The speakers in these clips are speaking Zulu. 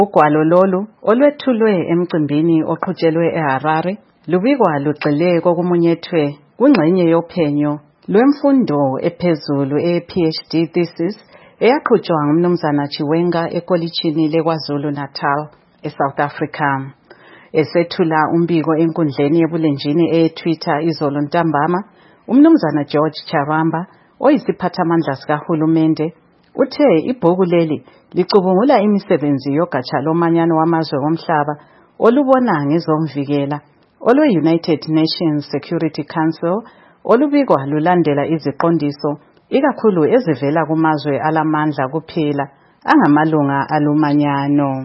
Ugwalo lolu olwethulwe emcimbini oqhutshelwe eHarare lubikwa lugxile kokumunyethwe kungxenye yophenyo lwemfundo ephezulu PhD thesis eyaqhutshwa ngumnumzana Chiwenga ekolitshini leKwaZulu-Natal eSouth Africa. Esethula umbiko enkundleni yebulenjini eTwitter izolo ntambama, umnumzana George Charamba oyisiphathamandla sikahulumende uthe ibhuku leli licubungula imisebenzi yogatsha lomanyano wamazwe omhlaba olubona ngezomvikela olwe-United Nations Security Council olubikwa lulandela iziqondiso ikakhulu ezivela kumazwe alamandla kuphela angamalunga alumanyano.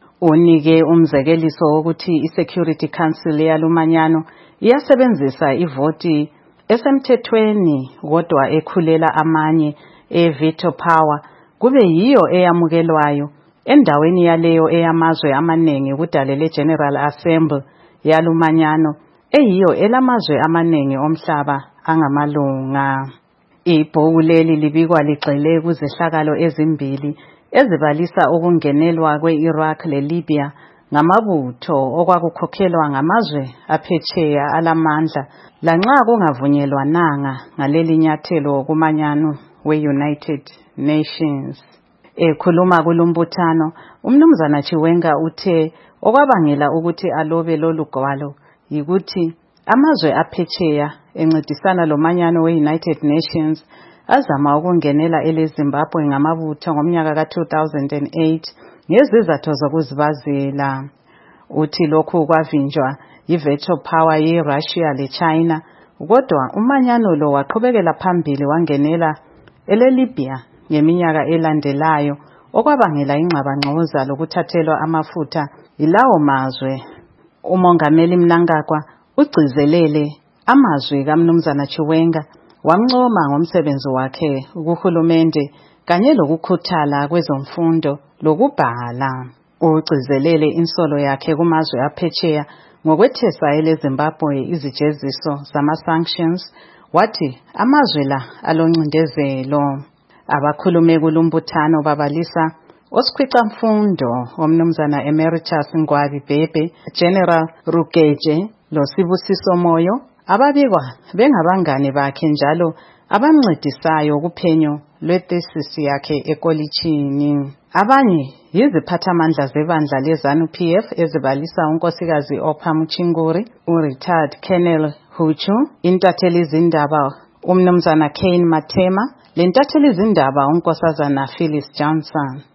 Unike umzekeliso wokuthi i-Security Council yalumanyano iyasebenzisa ivoti esemthethweni kodwa ekhulela amanye veto power kube yiyo eyamukelwayo endaweni yaleyo eyamazwe amaningi kudale le-General Assembly yalumanyano eyiyo elamazwe amaningi omhlaba angamalunga. Ibhuku leli libikwa ligxile kuzehlakalo ezimbili ezibalisa ukungenelwa kwe-Iraq le-Libya ngamabutho okwakukhokhelwa ngamazwe aphetsheya alamandla lanxa kungavunyelwananga ngaleli nyathelo kumanyano we-United Nations. Ekhuluma kulumbuthano, umnumzana Chiwenga uthe okwabangela ukuthi alobe lolu gwalo yikuthi amazwe aphetsheya encedisana lomanyano we-United Nations azama ukungenela eleZimbabwe ngamabutho ngomnyaka ka-2008 ngezizathu zokuzibazela. Uthi lokhu kwavinjwa yi-veto power ye-Russia le-China, kodwa umanyano lo waqhubekela phambili wangenela ele-Libya ngeminyaka elandelayo okwabangela ingxabangxoza lokuthathelwa amafutha yilawo mazwe. Umongameli Mnangagwa ugcizelele amazwi kaMnumzana Chiwenga wamncoma ngomsebenzi wakhe kuhulumende kanye lokukhuthala kwezomfundo lokubhala. Ugcizelele insolo yakhe kumazwe aphetsheya ngokwethesa eleZimbabwe izijeziso zama-sanctions wathi amazwe la aloncindezelo. Abakhulume kulumbuthano babalisa osikhwicamfundo omnumzana Emeritus Ngwabi Bhebhe, General Rugeje loSibusiso Moyo ababikwa bengabangane bakhe njalo abamncedisayo kuphenyo lwe-thesis yakhe ekolitshini. Abanye yiziphathamandla zebandla leZANU-PF ezibalisa unkosikazi Opa Mchinguri, u-retired Colonel Huchu, intathelizindaba umnumzana Kane Matema, lentatheli zindaba unkosazana Phyllis Johnson.